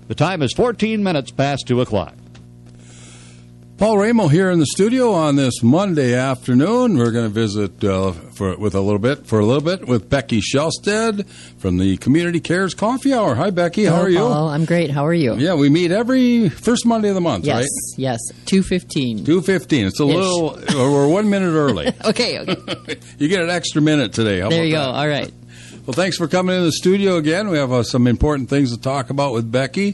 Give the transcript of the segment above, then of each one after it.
The time is 14 minutes past 2 o'clock. Paul Ramo here in the studio on this Monday afternoon. We're going to visit for a little bit with Becky Shelstead from the Community Cares Coffee Hour. Hi, Becky. How are you? Paul, I'm great. How are you? Yeah, we meet every first Monday of the month, right? Yes, 2:15. 2:15. It's a little. We're 1 minute early. Okay. You get an extra minute today. There you go. All right. Well, thanks for coming in the studio again. We have some important things to talk about with Becky.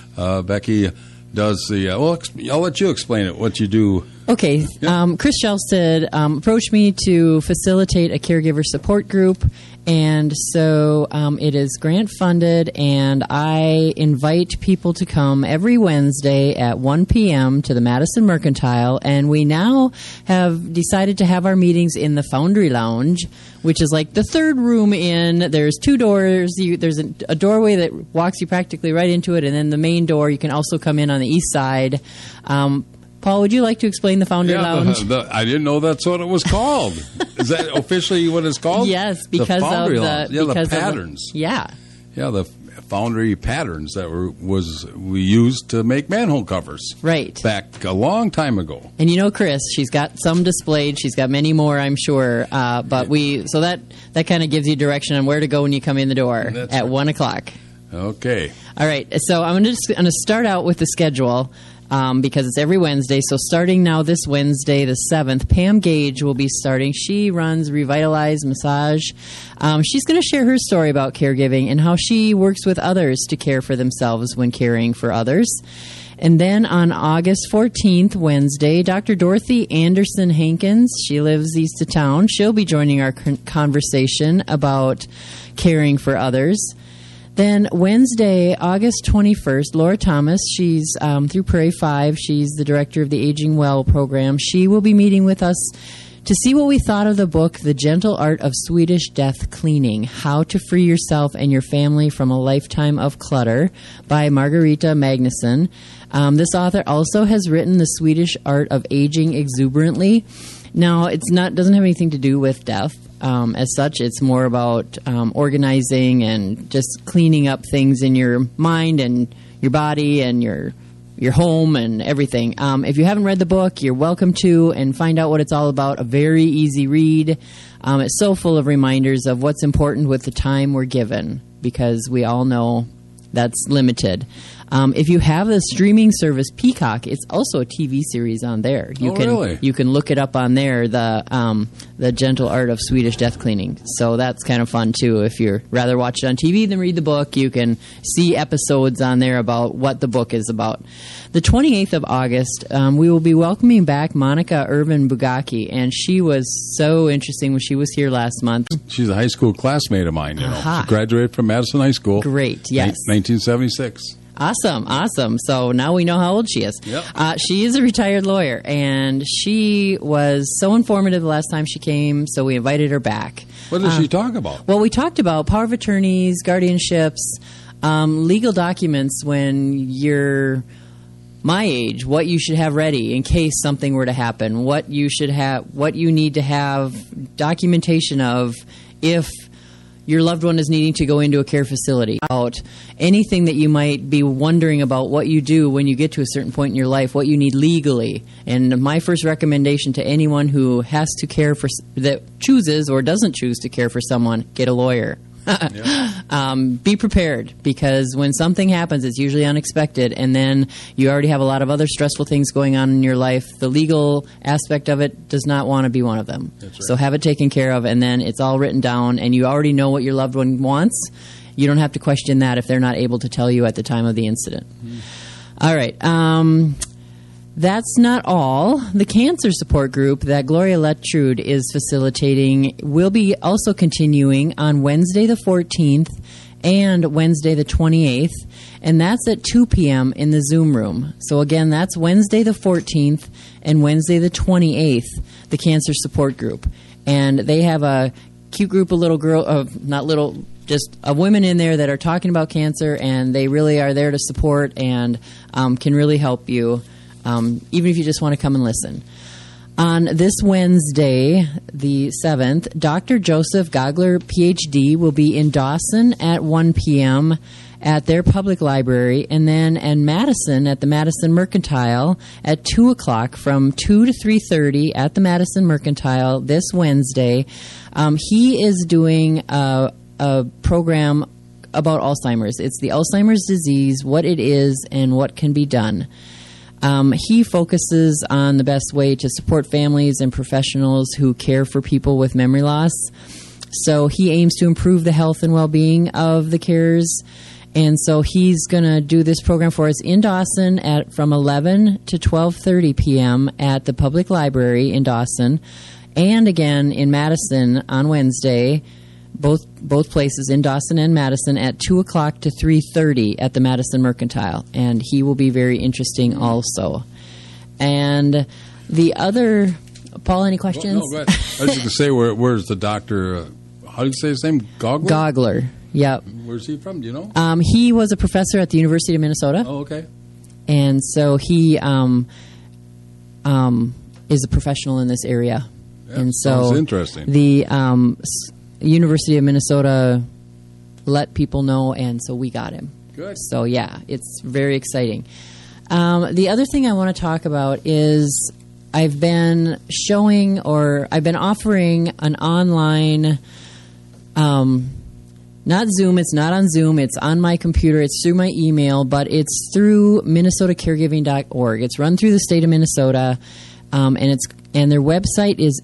Becky does the I'll let you explain it, what you do. Okay. Yeah. Chris Shelstead approached me to facilitate a caregiver support group, and so it is grant funded, and I invite people to come every Wednesday at 1 p.m. to the Madison Mercantile, and we now have decided to have our meetings in the Foundry Lounge, which is like the third room in. There's two doors. There's a doorway that walks you practically right into it, and then the main door. You can also come in on the east side. Paul, would you like to explain the Foundry Lounge? I didn't know that's what it was called. Is that officially what it's called? Yes, because the Foundry of Lounge. The patterns. The Foundry patterns that we used to make manhole covers. Right. Back a long time ago. And you know Chris, she's got some displayed. She's got many more, I'm sure. But so that kind of gives you direction on where to go when you come in the door at 1 o'clock. Okay. All right. So I'm going to start out with the schedule. Because it's every Wednesday. So starting now this Wednesday, the 7th, Pam Gage will be starting. She runs Revitalize Massage. She's going to share her story about caregiving and how she works with others to care for themselves when caring for others. And then on August 14th, Wednesday, Dr. Dorothy Anderson Hankins, she lives east of town. She'll be joining our conversation about caring for others. Then Wednesday, August 21st, Laura Thomas, she's through Prairie 5. She's the director of the Aging Well program. She will be meeting with us to see what we thought of the book, The Gentle Art of Swedish Death Cleaning, How to Free Yourself and Your Family from a Lifetime of Clutter by Margareta Magnusson. This author also has written The Swedish Art of Aging Exuberantly. Now, doesn't have anything to do with death. As such, it's more about organizing and just cleaning up things in your mind and your body and your home and everything. If you haven't read the book, you're welcome to and find out what it's all about. A very easy read. It's so full of reminders of what's important with the time we're given, because we all know that's limited. If you have the streaming service Peacock, it's also a TV series on there. Really? You can look it up on there, the Gentle Art of Swedish Death Cleaning. So that's kind of fun, too. If you'd rather watch it on TV than read the book, you can see episodes on there about what the book is about. The 28th of August, we will be welcoming back Monica Irvin Bugaki, and she was so interesting when she was here last month. She's a high school classmate of mine, you know. She graduated from Madison High School. Great, yes. 1976. Awesome. So now we know how old she is. Yep. She is a retired lawyer, and she was so informative the last time she came, so we invited her back. What did she talk about? Well, we talked about power of attorneys, guardianships, legal documents when you're my age, what you should have ready in case something were to happen, what you need to have documentation of if your loved one is needing to go into a care facility, about anything that you might be wondering about what you do when you get to a certain point in your life, what you need legally. And my first recommendation to anyone who has to care for, that chooses or doesn't choose to care for someone, get a lawyer. Be prepared, because when something happens, it's usually unexpected, and then you already have a lot of other stressful things going on in your life. The legal aspect of it does not want to be one of them. That's right. So have it taken care of, and then it's all written down, and you already know what your loved one wants. You don't have to question that if they're not able to tell you at the time of the incident. All right. That's not all. The cancer support group that Gloria Letrude is facilitating will be also continuing on Wednesday the 14th and Wednesday the 28th, and that's at 2 p.m. in the Zoom room. So again, that's Wednesday the 14th and Wednesday the 28th, the cancer support group. And they have a cute group of just women in there that are talking about cancer, and they really are there to support and can really help you. Even if you just want to come and listen. On this Wednesday, the 7th, Dr. Joseph Gogler, Ph.D., will be in Dawson at 1 p.m., at their public library, and then in Madison at the Madison Mercantile at 2 o'clock from 2 to 3:30 at the Madison Mercantile this Wednesday. He is doing a program about Alzheimer's. It's the Alzheimer's disease, what it is, and what can be done. He focuses on the best way to support families and professionals who care for people with memory loss. So he aims to improve the health and well-being of the carers. And so he's going to do this program for us in Dawson from 11 to 12:30 p.m. at the Public Library in Dawson, and again in Madison on Wednesday, both places in Dawson and Madison at 2 o'clock to 3:30 at the Madison Mercantile. And he will be very interesting also. And the other, Paul, any questions? Well, no, but I was just going to say, where's the doctor? How do you say his name? Gogler? Gogler, yep. Where's he from? Do you know? He was a professor at the University of Minnesota. Oh, okay. And so he is a professional in this area. Yeah, and so sounds interesting. The University of Minnesota let people know, and so we got him. Good. So, yeah, it's very exciting. The other thing I want to talk about is I've been offering an online, not Zoom, it's not on Zoom, it's on my computer, it's through my email, but it's through MinnesotaCaregiving.org. It's run through the state of Minnesota, and their website is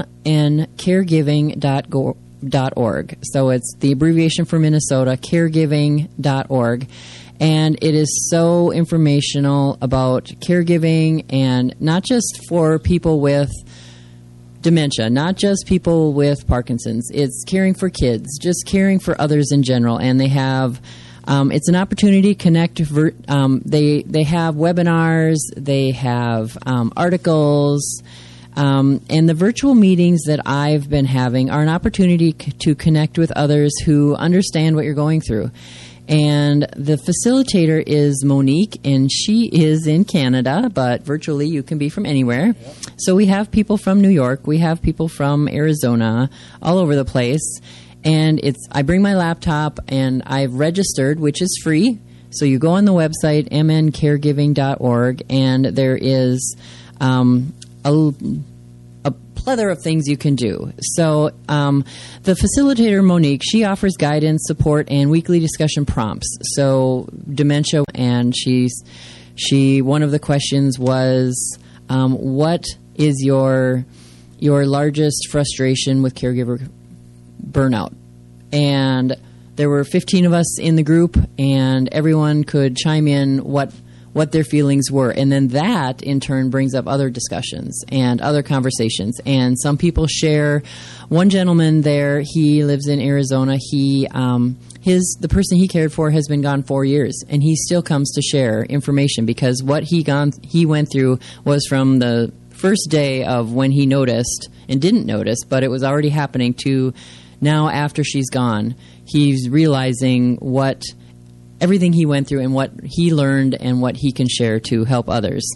mncaregiving.org. So it's the abbreviation for Minnesota, caregiving.org. And it is so informational about caregiving, and not just for people with dementia, not just people with Parkinson's. It's caring for kids, just caring for others in general. And they have, it's an opportunity to connect. They have webinars, they have articles, and the virtual meetings that I've been having are an opportunity to connect with others who understand what you're going through. And the facilitator is Monique, and she is in Canada, but virtually you can be from anywhere. Yep. So we have people from New York, we have people from Arizona, all over the place. And I bring my laptop, and I've registered, which is free. So you go on the website, mncaregiving.org, and there is a plethora of things you can do. So the facilitator, Monique, she offers guidance, support, and weekly discussion prompts. So dementia, and one of the questions was, what is your largest frustration with caregiver burnout? And there were 15 of us in the group, and everyone could chime in what their feelings were. And then that, in turn, brings up other discussions and other conversations. And some people share. One gentleman there, he lives in Arizona. The person he cared for has been gone 4 years, and he still comes to share information because what he went through was from the first day of when he noticed and didn't notice, but it was already happening, to now after she's gone. He's realizing everything he went through and what he learned and what he can share to help others.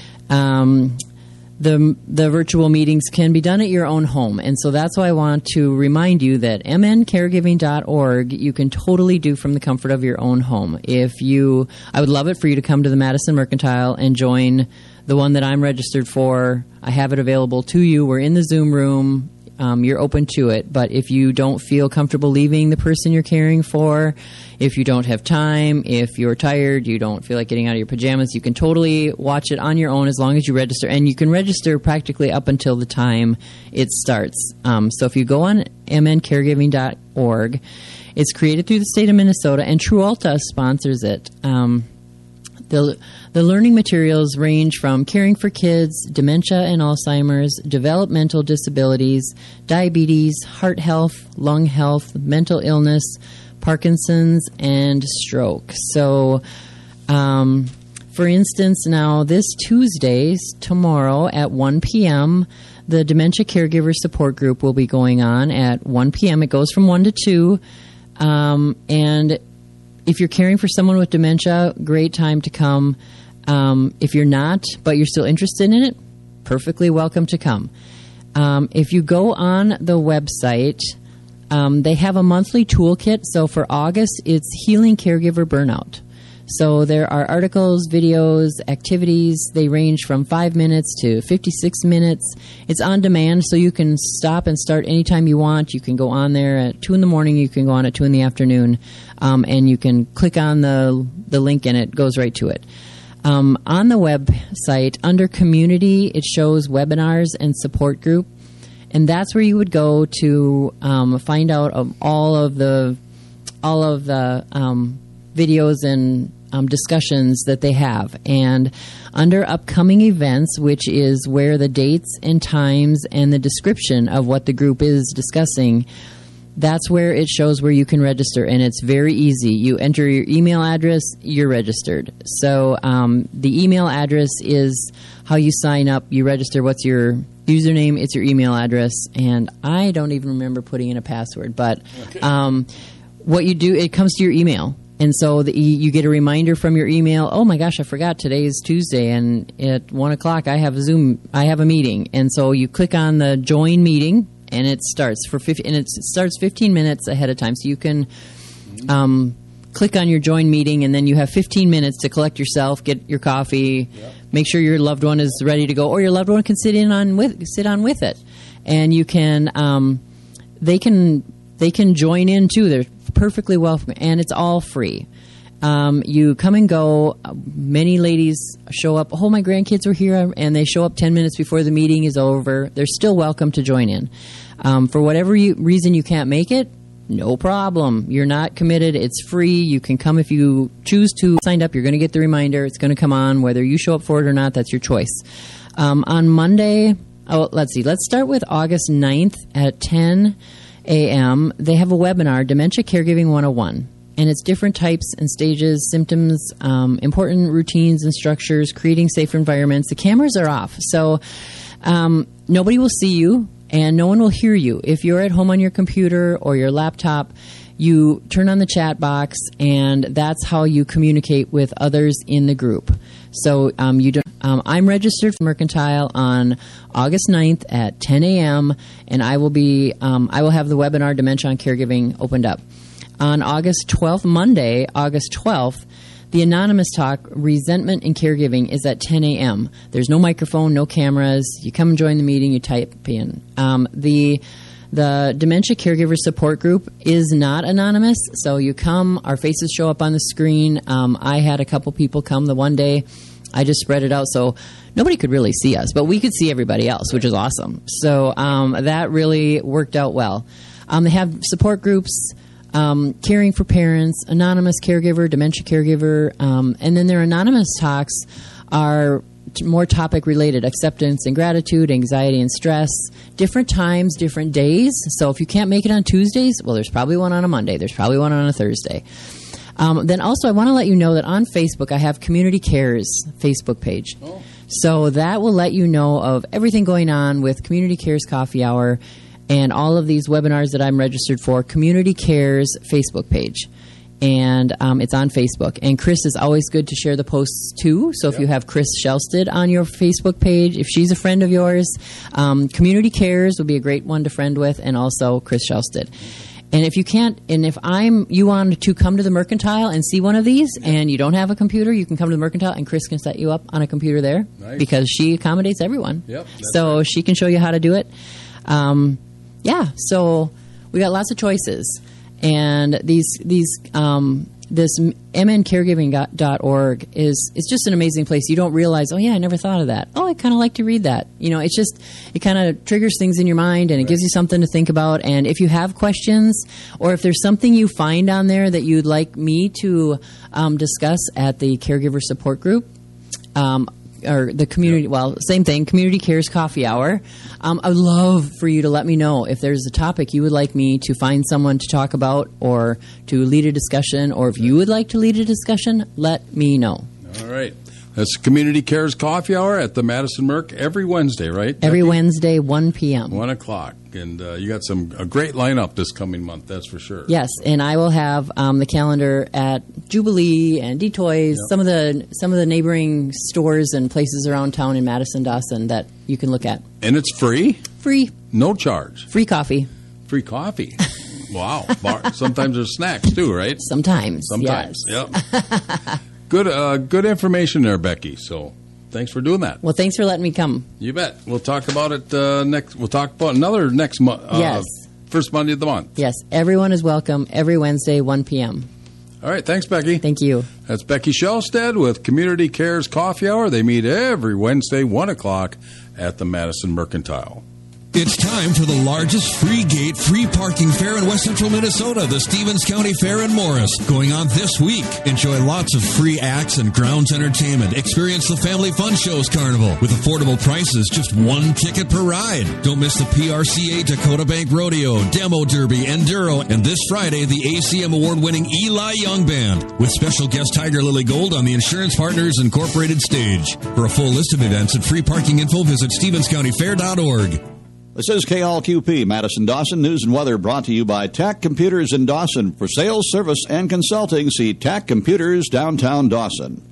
The virtual meetings can be done at your own home, and so that's why I want to remind you that mncaregiving.org you can totally do from the comfort of your own home. I would love it for you to come to the Madison Mercantile and join the one that I'm registered for. I have it available to you. We're in the Zoom room. You're open to it. But if you don't feel comfortable leaving the person you're caring for, if you don't have time, if you're tired, you don't feel like getting out of your pajamas, you can totally watch it on your own as long as you register. And you can register practically up until the time it starts. So if you go on mncaregiving.org, it's created through the state of Minnesota, and TruAlta sponsors it. The learning materials range from caring for kids, dementia and Alzheimer's, developmental disabilities, diabetes, heart health, lung health, mental illness, Parkinson's, and stroke. So, for instance, now this Tuesday, tomorrow at 1 p.m., the Dementia Caregiver Support Group will be going on at 1 p.m. It goes from 1 to 2. And if you're caring for someone with dementia, great time to come. If you're not, but you're still interested in it, perfectly welcome to come. If you go on the website, They have a monthly toolkit. So for August, it's Healing Caregiver Burnout. So there are articles, videos, activities. They range from 5 minutes to 56 minutes. It's on demand, so you can stop and start anytime you want. You can go on there at 2 in the morning. You can go on at 2 in the afternoon, and you can click on the link, and it goes right to it. On the website, under Community, it shows webinars and support group, and that's where you would go to find out of all of the videos and discussions that they have. And under upcoming events, which is where the dates and times and the description of what the group is discussing, that's where it shows where you can register. And it's very easy. You enter your email address, you're registered. So the email address is how you sign up. You register. What's your username? It's your email address. And I don't even remember putting in a password. But what you do, it comes to your email. And so you get a reminder from your email. Oh my gosh, I forgot today is Tuesday, and at 1 o'clock I have a meeting. And so you click on the join meeting, and it starts it starts 15 minutes ahead of time. So you can click on your join meeting, and then you have 15 minutes to collect yourself, get your coffee, make sure your loved one is ready to go, or your loved one can sit on with it, and you can they can join in too. They're perfectly welcome, and it's all free. You come and go. Many ladies show up. Oh, my grandkids were here, and they show up 10 minutes before the meeting is over. They're still welcome to join in. For whatever reason you can't make it, no problem. You're not committed. It's free. You can come if you choose to. Signed up, you're going to get the reminder. It's going to come on. Whether you show up for it or not, that's your choice. On Monday, let's see. Let's start with August 9th at 10 a.m. They have a webinar, Dementia Caregiving 101. And it's different types and stages, symptoms, important routines and structures, creating safer environments. The cameras are off, so nobody will see you and no one will hear you. If you're at home on your computer or your laptop, you turn on the chat box, and that's how you communicate with others in the group. So I'm registered for Mercantile on August 9th at 10 a.m., and I will have the webinar Dementia on Caregiving opened up. On August 12th, Monday, August 12th, the Anonymous Talk, Resentment in Caregiving, is at 10 a.m. There's no microphone, no cameras. You come and join the meeting, you type in. The Dementia Caregiver Support Group is not anonymous, so you come, our faces show up on the screen. I had a couple people come the one day. I just spread it out so nobody could really see us, but we could see everybody else, which is awesome. So that really worked out well. They have support groups, Caring for Parents, Anonymous Caregiver, Dementia Caregiver, and then their Anonymous Talks are more topic related: acceptance and gratitude, anxiety and stress, different times, different days. So if you can't make it on Tuesdays, well, there's probably one on a Monday. There's probably one on a Thursday. Then also, I want to let you know that on Facebook, I have Community Cares Facebook page. Oh. So that will let you know of everything going on with Community Cares Coffee Hour and all of these webinars that I'm registered for. Community Cares Facebook page. And it's on Facebook. And Chris is always good to share the posts, too. So if you have Chris Shelsted on your Facebook page, if she's a friend of yours, Community Cares would be a great one to friend with, and also Chris Shelsted. And if you can't, and if you want to come to the Mercantile and see one of these, and you don't have a computer, you can come to the Mercantile, and Chris can set you up on a computer there. Nice. Because she accommodates everyone. Yep, so right. She can show you how to do it. So we got lots of choices. And this mncaregiving.org it's just an amazing place. You don't realize, oh yeah, I never thought of that. Oh, I kind of like to read that. It kind of triggers things in your mind, and it gives you something to think about. And if you have questions, or if there's something you find on there that you'd like me to discuss at the caregiver support group, or the community, same thing, Community Cares Coffee Hour. I would love for you to let me know if there's a topic you would like me to find someone to talk about or to lead a discussion, or if you would like to lead a discussion, let me know. All right. That's Community Cares Coffee Hour at the Madison Merc every Wednesday, right? Every Wednesday, 1 p.m. 1 o'clock. And you got a great lineup this coming month, that's for sure. Yes, and I will have the calendar at Jubilee and D-Toys, some of the neighboring stores and places around town in Madison, Dawson that you can look at. And it's free? Free. No charge? Free coffee. Free coffee. Wow. Sometimes there's snacks, too, right? Sometimes. Sometimes. Yes. Yep. Good information there, Becky. So thanks for doing that. Well, thanks for letting me come. You bet. We'll talk about it next. We'll talk about another next month. Yes. First Monday of the month. Yes. Everyone is welcome every Wednesday, 1 p.m. All right. Thanks, Becky. Thank you. That's Becky Shelstead with Community Cares Coffee Hour. They meet every Wednesday, 1 o'clock at the Madison Mercantile. It's time for the largest free gate, free parking fair in West Central Minnesota, the Stevens County Fair in Morris, going on this week. Enjoy lots of free acts and grounds entertainment. Experience the Family Fun Shows Carnival with affordable prices, just one ticket per ride. Don't miss the PRCA Dakota Bank Rodeo, Demo Derby, Enduro, and this Friday, the ACM award-winning Eli Young Band with special guest Tiger Lily Gold on the Insurance Partners Incorporated stage. For a full list of events and free parking info, visit StevensCountyFair.org. This is KLQP, Madison Dawson News and Weather, brought to you by TAC Computers in Dawson. For sales, service, and consulting, see TAC Computers, downtown Dawson.